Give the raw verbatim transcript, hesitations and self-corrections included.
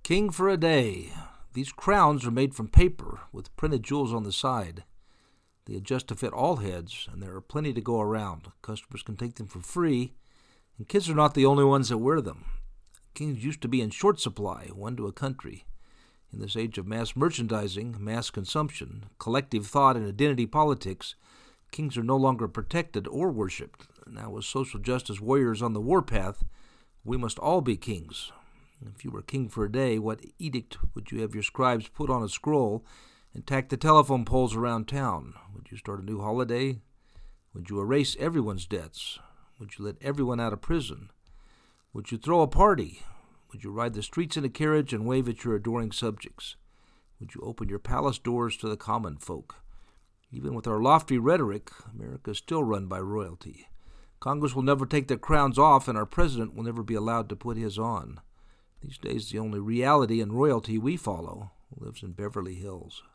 King for a day. These crowns are made from paper with printed jewels on the side. They adjust to fit all heads, and there are plenty to go around. Customers can take them for free, and kids are not the only ones that wear them. Kings used to be in short supply, one to a country. In this age of mass merchandising, mass consumption, collective thought, and identity politics, kings are no longer protected or worshipped. Now, as social justice warriors on the warpath, we must all be kings. If you were king for a day, what edict would you have your scribes put on a scroll and tack the telephone poles around town? Would you start a new holiday? Would you erase everyone's debts? Would you let everyone out of prison? Would you throw a party? Would you ride the streets in a carriage and wave at your adoring subjects? Would you open your palace doors to the common folk? Even with our lofty rhetoric, America is still run by royalty. Congress will never take their crowns off, and our president will never be allowed to put his on. These days, the only reality and royalty we follow lives in Beverly Hills.